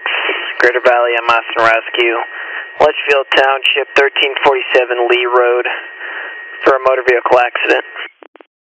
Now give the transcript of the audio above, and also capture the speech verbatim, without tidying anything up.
Greater Valley M S and Rescue, Litchfield Township, thirteen forty-seven Lee Road, for a motor vehicle accident.